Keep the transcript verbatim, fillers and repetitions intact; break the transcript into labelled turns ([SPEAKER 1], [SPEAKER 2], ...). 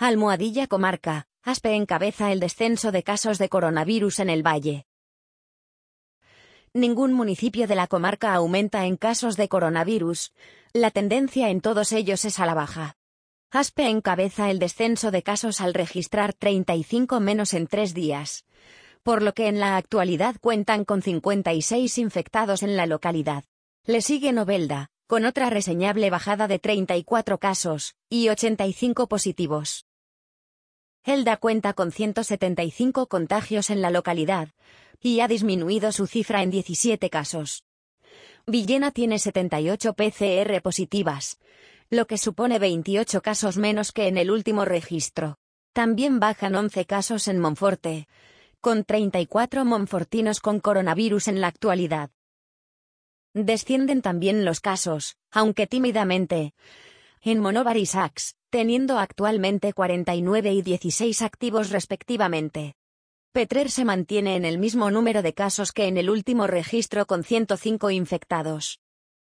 [SPEAKER 1] Almohadilla Comarca, Aspe encabeza el descenso de casos de coronavirus en el Valle. Ningún municipio de la comarca aumenta en casos de coronavirus, la tendencia en todos ellos es a la baja. Aspe encabeza el descenso de casos al registrar treinta y cinco menos en tres días, por lo que en la actualidad cuentan con cincuenta y seis infectados en la localidad. Le sigue Novelda, con otra reseñable bajada de treinta y cuatro casos, y ochenta y cinco positivos. Elda cuenta con ciento setenta y cinco contagios en la localidad, y ha disminuido su cifra en diecisiete casos. Villena tiene setenta y ocho P C R positivas, lo que supone veintiocho casos menos que en el último registro. También bajan once casos en Monforte, con treinta y cuatro monfortinos con coronavirus en la actualidad. Descienden también los casos, aunque tímidamente, en Monóvar y Sax, teniendo actualmente cuarenta y nueve y dieciséis activos respectivamente. Petrer se mantiene en el mismo número de casos que en el último registro con ciento cinco infectados.